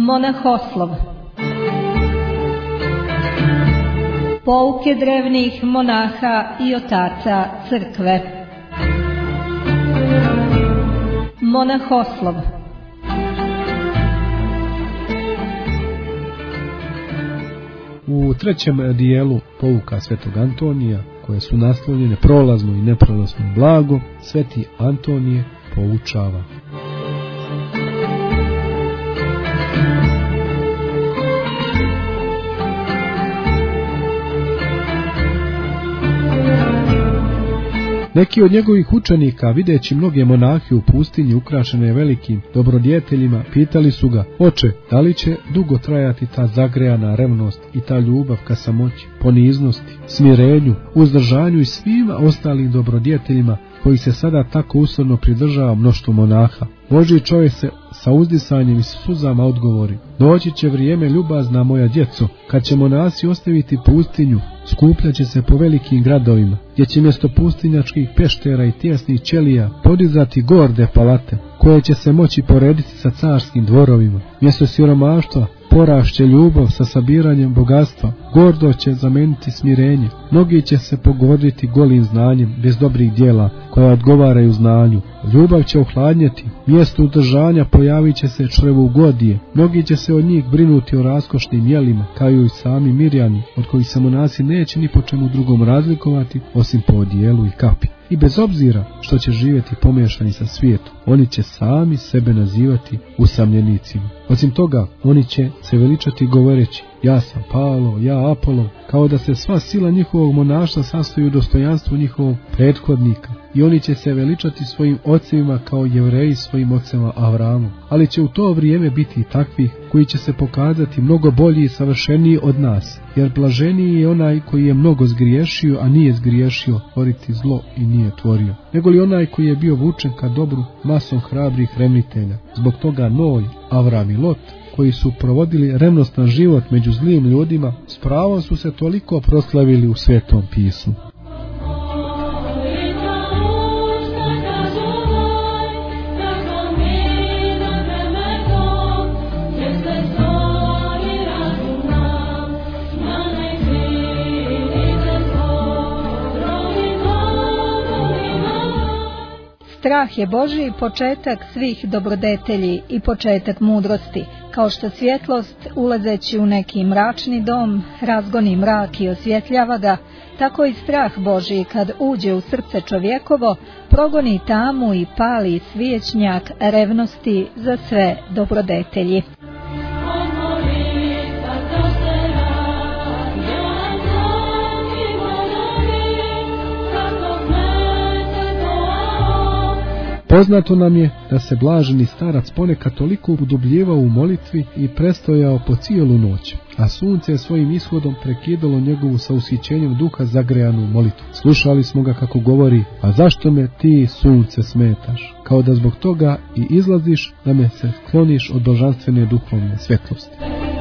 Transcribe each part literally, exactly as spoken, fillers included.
Monahoslov. Pouke drevnih monaha i otaca crkve. Monahoslov. U trećem dijelu pouka svetog Antonija, koje su naslovljene prolazno i neprolazno blago, sveti Antonije poučava. Neki od njegovih učenika, videći mnoge monahe u pustinji ukrašene velikim dobrodjeteljima, pitali su ga: Oče, da li će dugo trajati ta zagrejana revnost i ta ljubav ka samoći, poniznosti, smirenju, uzdržanju i svima ostalim dobrodjeteljima koji se sada tako usorno pridržava mnoštvo monaha? Božji čovjek se sa uzdisanjem i suzama odgovori: doći će vrijeme, ljubazna moja djeco, kad će monasi ostaviti pustinju, skupljaće se po velikim gradovima, gdje će mjesto pustinjačkih peštera i tijesnih ćelija podizati gorde palate, koje će se moći porediti sa carskim dvorovima. Mjesto siromaštva porašće ljubav sa sabiranjem bogatstva, gordo će zameniti smirenje. Mnogi će se pogoditi golim znanjem, bez dobrih djela koja odgovaraju znanju. Ljubav će ohladnjeti, mjesto udržanja pojavit će se črevougodije. Mnogi će se od njih brinuti o raskošnim jelima, kao i sami Mirjani, od kojih se monasi neće ni po čemu drugom razlikovati, osim po odijelu i kapi. I bez obzira što će živjeti pomiješani sa svijetom, oni će sami sebe nazivati usamljenicima. Osim toga, oni će se veličati govoreći: ja sam Pavlo, ja Apolo, kao da se sva sila njihovog monaštva sastoji u dostojanstvu njihovog prethodnika. I oni će se veličati svojim ocevima kao Jevreji svojim ocema Avramom. Ali će u to vrijeme biti i takvih koji će se pokazati mnogo bolji i savršeniji od nas, jer blaženiji je onaj koji je mnogo zgriješio, a nije zgriješio tvoriti zlo i nije tvorio, nego li onaj koji je bio vučen ka dobru masom hrabrih revnitelja. Zbog toga Noj, Avram i Lot, koji su provodili revnostan život među zlim ljudima, s pravom su se toliko proslavili u Svetom pismu. Strah je Božji početak svih dobrodetelji i početak mudrosti, kao što svjetlost, ulazeći u neki mračni dom, razgoni mrak i osvjetljava ga, tako i strah Božji, kad uđe u srce čovjekovo, progoni tamu i pali svijećnjak revnosti za sve dobrodetelji. Poznato nam je da se blaženi starac ponekad toliko udubljivao u molitvi i prestojao po cijelu noć, a sunce je svojim ishodom prekidalo njegovu sa ushićenjem duha zagrejanu molitvu. Slušali smo ga kako govori: a zašto me ti, sunce, smetaš? Kao da zbog toga i izlaziš da me se skloniš od božanstvene duhovne svjetlosti.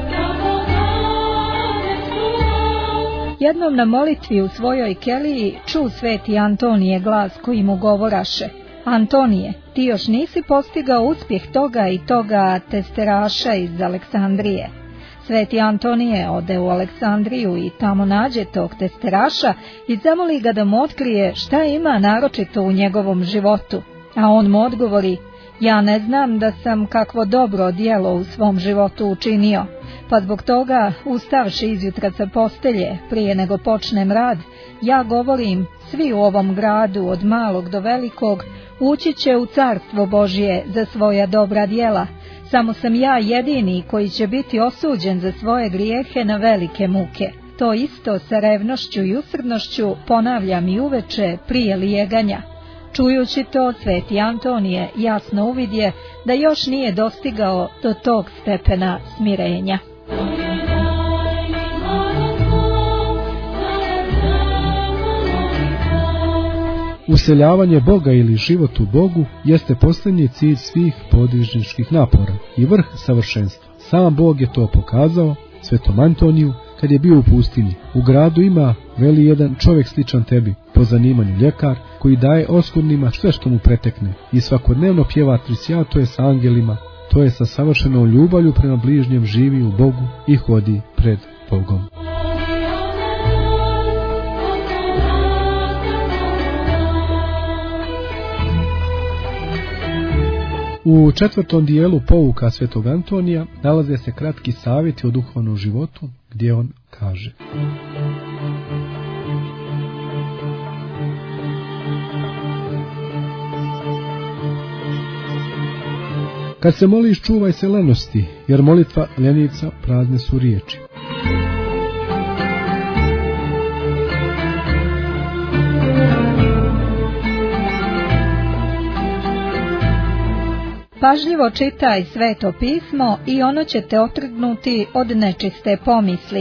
Jednom na molitvi u svojoj keliji ču sveti Antonije glas koji mu govoraše: Antonije, ti još nisi postigao uspjeh toga i toga testeraša iz Aleksandrije. Sveti Antonije ode u Aleksandriju i tamo nađe tog testeraša i zamoli ga da mu otkrije šta ima naročito u njegovom životu. A on mu odgovori: ja ne znam da sam kakvo dobro djelo u svom životu učinio, pa zbog toga, ustavši izjutra sa postelje, prije nego počnem rad, ja govorim: svi u ovom gradu, od malog do velikog, ući će u carstvo Božje za svoja dobra djela. Samo sam ja jedini koji će biti osuđen za svoje grijehe na velike muke. To isto sa revnošću i usrdnošću ponavljam i uveče prije lijeganja. Čujući to, sveti Antonije jasno uvidje da još nije dostigao do tog stepena smirenja. Useljavanje Boga ili život u Bogu jeste posljednji cilj svih podvižničkih napora i vrh savršenstva. Sam Bog je to pokazao svetom Antoniju kad je bio u pustinji. U gradu ima, veli, jedan čovjek sličan tebi, po zanimanju ljekar, koji daje oskudnima sve što mu pretekne i svakodnevno pjeva trisjatoje s angelima to je sa savršenom ljubavlju prema bližnjem živi u Bogu i hodi pred Bogom. U četvrtom dijelu pouka svetog Antonija nalaze se kratki savjeti o duhovnom životu, gdje on kaže: kad se moliš, čuvaj se lenosti, jer molitva ljenica prazne su riječi. Pažljivo čitaj Sveto pismo i ono će te otrgnuti od nečiste pomisli.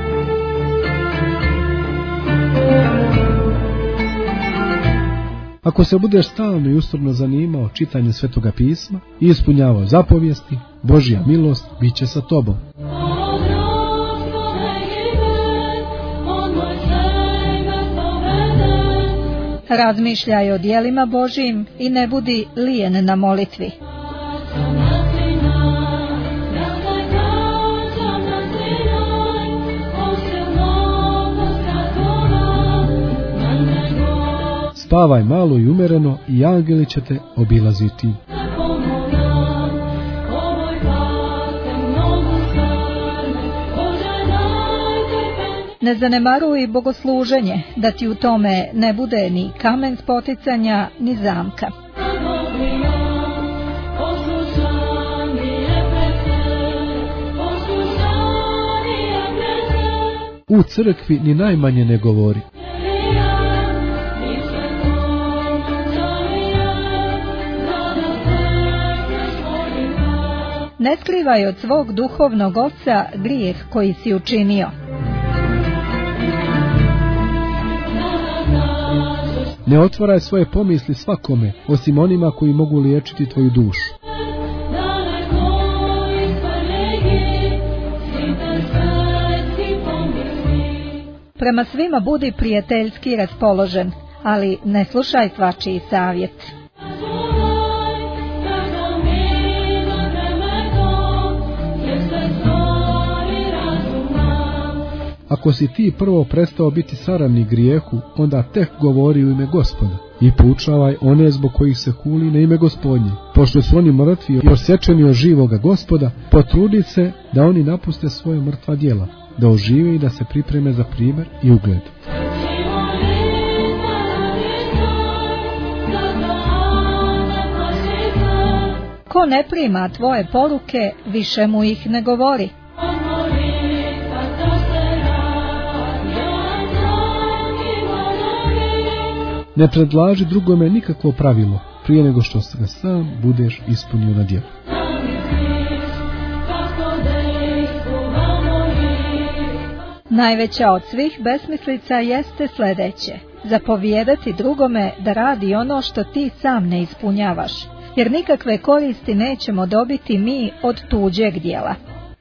Ako se budeš stalno i ustrajno zanimao čitanjem Svetoga pisma i ispunjavao zapovijesti, Božja milost bit će sa tobom. Razmišljaj o djelima Božjim i ne budi lijen na molitvi. Spavaj malo i umereno i angeli će te obilaziti. Ne zanemaruj bogosluženje, da ti u tome ne bude ni kamen spoticanja, ni zamka. U crkvi ni najmanje ne govori. Ne skrivaj od svog duhovnog oca grijeh koji si učinio. Ne otvaraj svoje pomisli svakome, osim onima koji mogu liječiti tvoju dušu. Prema svima budi prijateljski raspoložen, ali ne slušaj svačiji savjet. Ako si ti prvo prestao biti saradnik grijehu, onda tek govori u ime Gospoda i poučavaj one zbog kojih se huli na ime Gospodnje. Pošto su oni mrtvi i osječeni od živoga Gospoda, potrudi se da oni napuste svoje mrtva djela, da ožive i da se pripreme za primjer i ugled. Ko ne prima tvoje poruke, više mu ih ne govori. Ne predlaži drugome nikakvo pravilo, prije nego što ga sam budeš ispunio na djelu. Najveća od svih besmislica jeste sljedeće: zapovijedati drugome da radi ono što ti sam ne ispunjavaš, jer nikakve koristi nećemo dobiti mi od tuđeg djela.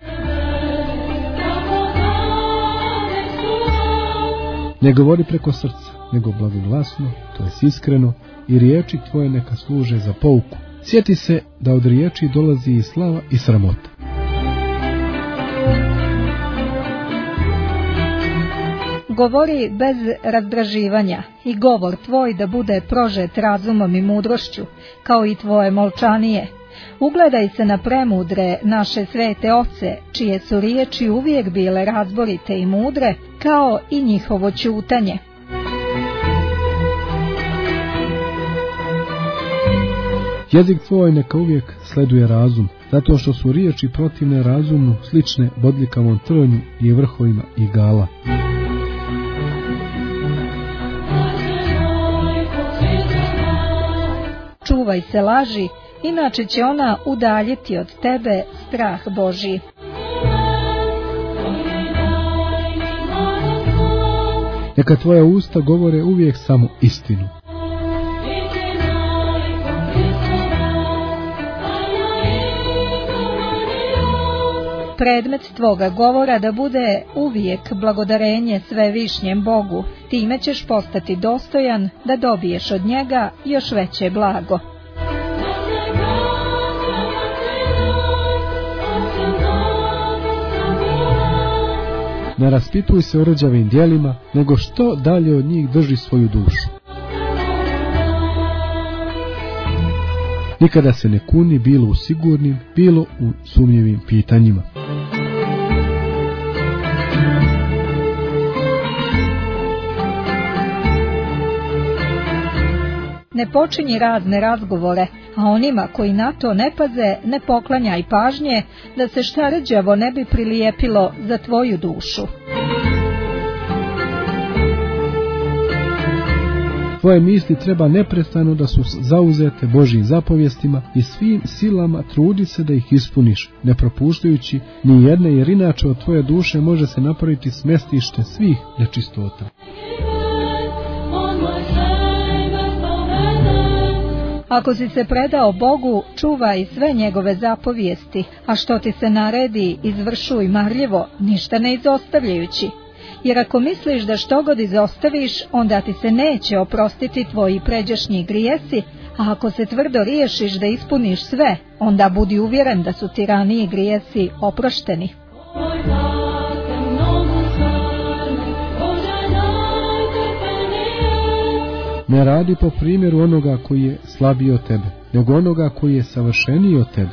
Ne govori preko srca, nego blagoglasno, to jest iskreno, i riječi tvoje neka služe za pouku. Sjeti se da od riječi dolazi i slava i sramota. Govori bez razdraživanja i govor tvoj da bude prožet razumom i mudrošću, kao i tvoje molčanije. Ugledaj se na premudre naše svete oce, čije su riječi uvijek bile razborite i mudre, kao i njihovo ćutanje. Jezik tvoj neka uvijek sleduje razum, zato što su riječi protivne razumu slične bodljikavom trnju i vrhovima igala. Čuvaj se laži, inače će ona udaljiti od tebe strah Božji. Neka tvoja usta govore uvijek samo istinu. Predmet tvoga govora da bude uvijek blagodarenje svevišnjem Bogu, time ćeš postati dostojan da dobiješ od njega još veće blago. Ne raspituj se o rđavim djelima, nego što dalje od njih drži svoju dušu. Nikada se ne kuni bilo u sigurnim, bilo u sumnjivim pitanjima. Ne počinji razne razgovore, a onima koji na to ne paze ne poklanjaj pažnje, da se šta rđavo ne bi prilijepilo za tvoju dušu. Tvoje misli treba neprestano da su zauzete Božjim zapovjestima i svim silama trudi se da ih ispuniš, ne propuštajući ni jedne, jer inače od tvoje duše može se napraviti smestište svih nečistota. Ako si se predao Bogu, čuvaj sve njegove zapovijesti, a što ti se naredi, izvršuj marljivo, ništa ne izostavljajući. Jer ako misliš da što god izostaviš, onda ti se neće oprostiti tvoji pređašnji grijesi, a ako se tvrdo riješiš da ispuniš sve, onda budi uvjeren da su ti raniji grijesi oprošteni. Ne radi po primjeru onoga koji je slabiji od tebe, nego onoga koji je savršeniji od tebe.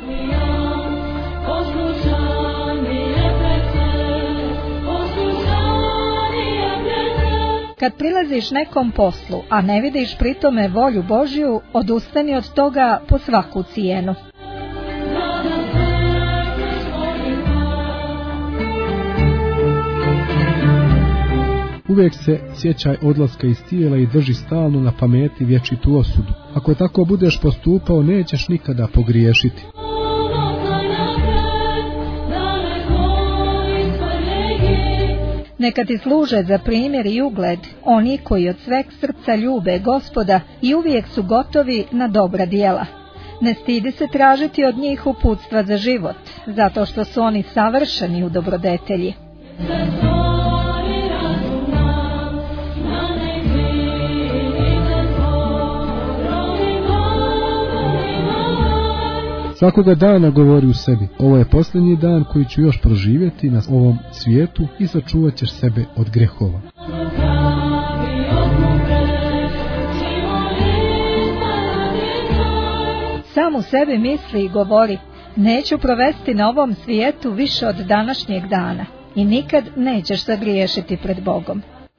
Kad prilaziš nekom poslu, a ne vidiš pritome volju Božju, odustani od toga po svaku cijenu. Uvijek se sjećaj odlaska iz tijela i drži stalno na pameti vječitu osudu. Ako tako budeš postupao, nećeš nikada pogriješiti. Neka ti služe za primjer i ugled oni koji od sveg srca ljube Gospoda i uvijek su gotovi na dobra djela. Ne stidi se tražiti od njih uputstva za život, zato što su oni savršeni u dobrodetelji. Svakoga dana govori u sebi, ovo je posljednji dan koji ću još proživjeti na ovom svijetu i sačuvat ćeš sebe od grehova. Sam u sebi misli i govori, neću provesti na ovom svijetu više od današnjeg dana i nikad nećeš zagriješiti pred Bogom.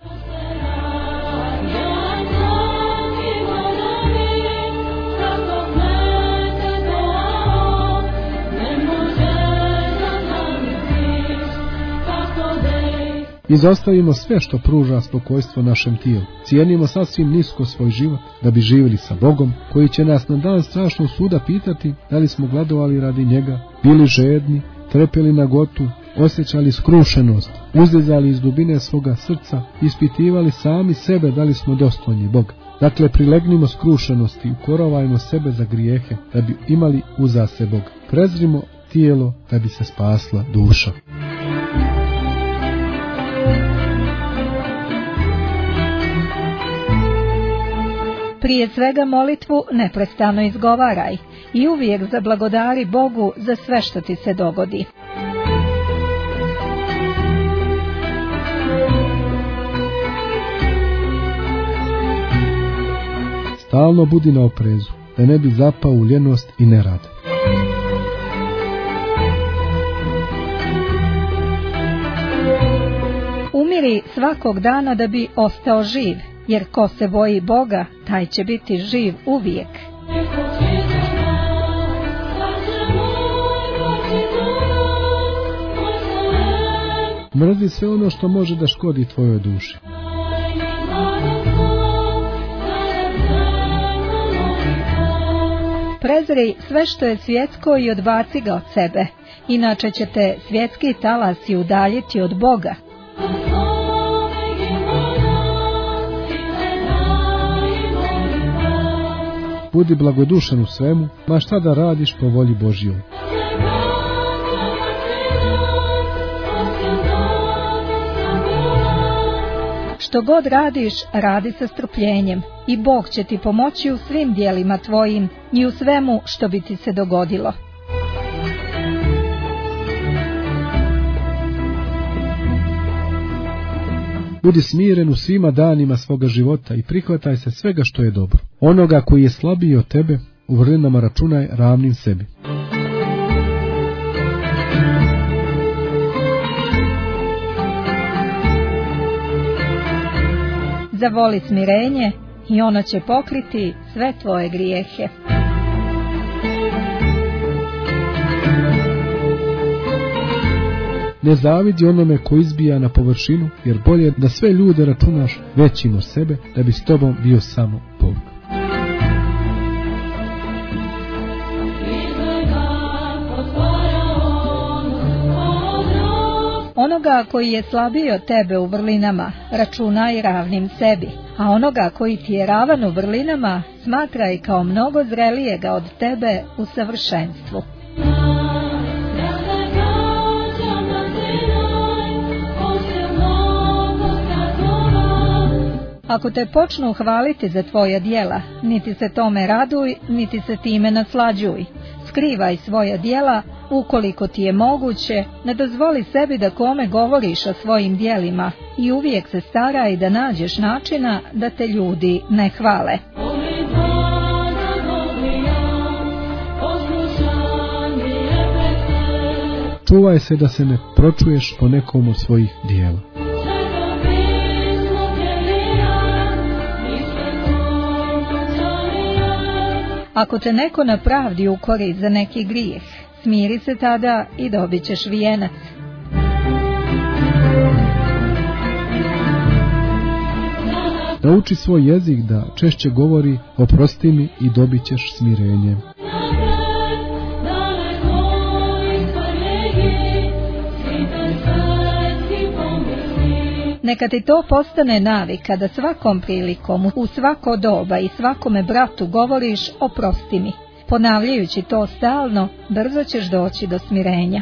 Izostavimo sve što pruža spokojstvo našem tijelu. Cijenimo sasvim nisko svoj život da bi živjeli sa Bogom, koji će nas na dan strašnog suda pitati da li smo gladovali radi njega, bili žedni, trpjeli nagotu, osjećali skrušenost, uzlizali iz dubine svoga srca, ispitivali sami sebe da li smo dostojni Boga. Dakle, prilegnimo skrušenosti i ukoravajmo sebe za grijehe da bi imali uza se Boga. Prezrimo tijelo da bi se spasla duša. Prije svega molitvu neprestano izgovaraj i uvijek zablagodari Bogu za sve što ti se dogodi. Stalno budi na oprezu, da ne bi zapao u ljenost i nerad. Umiri svakog dana da bi ostao živ, jer ko se boji Boga, taj će biti živ uvijek. Mrzi sve ono što može da škodi tvojoj duši. Prezri sve što je svjetsko i odbaci ga od sebe, inače će te svjetski talasi udaljiti od Boga. Budi blagodušan u svemu, ma šta da radiš po volji Božjoj. Što god radiš, radi sa strpljenjem i Bog će ti pomoći u svim djelima tvojim i u svemu što bi ti se dogodilo. Budi smiren u svima danima svoga života i prihvataj se svega što je dobro. Onoga koji je slabiji od tebe, u vrlinama računaj ravnim sebi. Zavoli smirenje i ono će pokriti sve tvoje grijehe. Ne zavidi onome ko izbija na površinu, jer bolje da sve ljude računaš većim od sebe, da bi s tobom bio samo Bog. Onoga koji je slabiji od tebe u vrlinama, računaj ravnim sebi, a onoga koji ti je ravan u vrlinama, smatraj kao mnogo zrelijega od tebe u savršenstvu. Ako te počnu hvaliti za tvoja djela, niti se tome raduj, niti se time naslađuj. Skrivaj svoja djela, ukoliko ti je moguće, ne dozvoli sebi da kome govoriš o svojim djelima i uvijek se staraj da nađeš načina da te ljudi ne hvale. Čuvaj se da se ne pročuješ po nekom od svojih djela. Ako te neko na pravdi ukori za neki grijeh, smiri se tada i dobit ćeš vijenac. Nauči svoj jezik da češće govori oprosti mi i dobit ćeš smirenje. Neka ti to postane navika da svakom prilikom, u svako doba i svakome bratu govoriš oprosti mi. Ponavljajući to stalno, brzo ćeš doći do smirenja.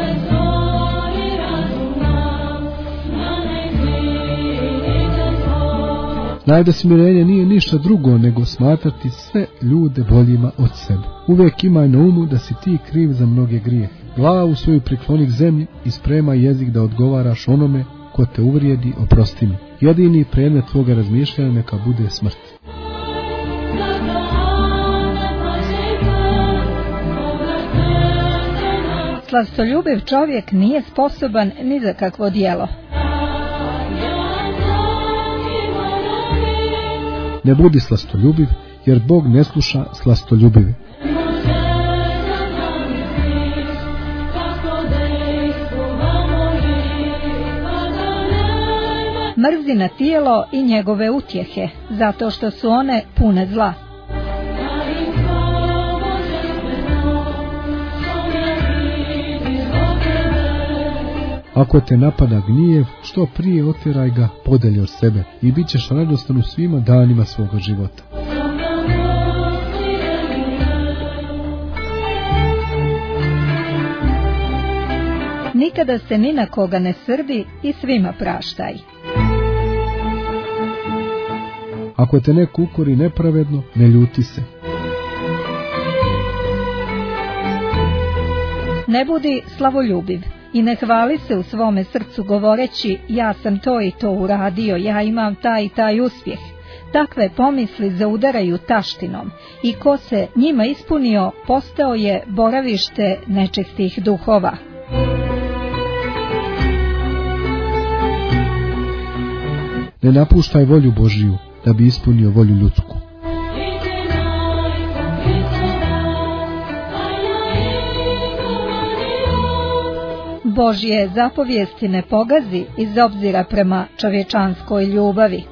Znaj da smirenje nije ništa drugo nego smatrati sve ljude boljima od sebe. Uvijek imaj na umu da si ti kriv za mnoge grijehe. Glavu svoju prikloni k zemlji i spremaj jezik da odgovaraš onome ko te uvrijedi, oprosti mi. Jedini predmet tvoga razmišljanja neka bude smrt. Slastoljubiv čovjek nije sposoban ni za kakvo djelo. Ne budi slastoljubiv, jer Bog ne sluša slastoljubive. Mrzi na tijelo i njegove utjehe, zato što su one pune zla. Ako te napada gnjev, što prije otjeraj ga podalje od sebe i bit ćeš radostan u svima danima svoga života. Nikada se ni na koga ne srdi i svima praštaj. Ako te neko ukori nepravedno, ne ljuti se. Ne budi slavoljubiv i ne hvali se u svome srcu govoreći ja sam to i to uradio, ja imam taj i taj uspjeh. Takve pomisli zaudaraju taštinom i ko se njima ispunio, postao je boravište nečistih duhova. Ne napuštaj volju Božiju da bi ispunio volju ljudsku. Božje zapovijesti ne pogazi iz obzira prema čovječanskoj ljubavi.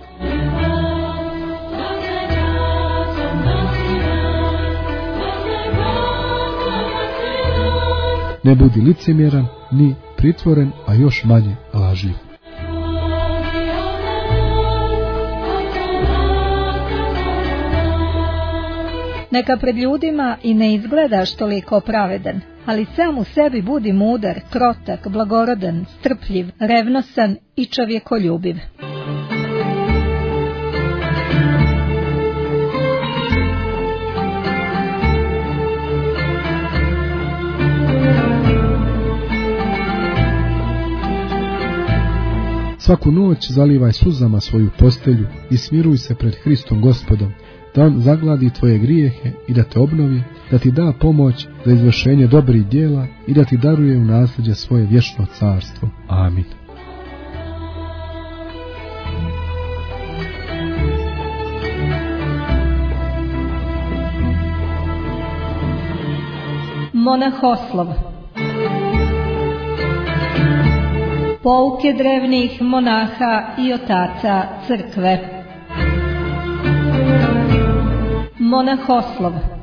Ne budi licemjeran, ni pritvoren, a još manje lažljiv. Neka pred ljudima i ne izgledaš toliko pravedan, ali sam u sebi budi mudar, krotak, blagorodan, strpljiv, revnosan i čovjekoljubiv. Svaku noć zalivaj suzama svoju postelju i smiruj se pred Hristom Gospodom, da on zagladi tvoje grijehe i da te obnovi, da ti da pomoć za izvršenje dobrih djela i da ti daruje u nasljeđe svoje vječno carstvo. Amin. Monahoslov. Pouke drevnih monaha i otaca crkve. Monahoslov.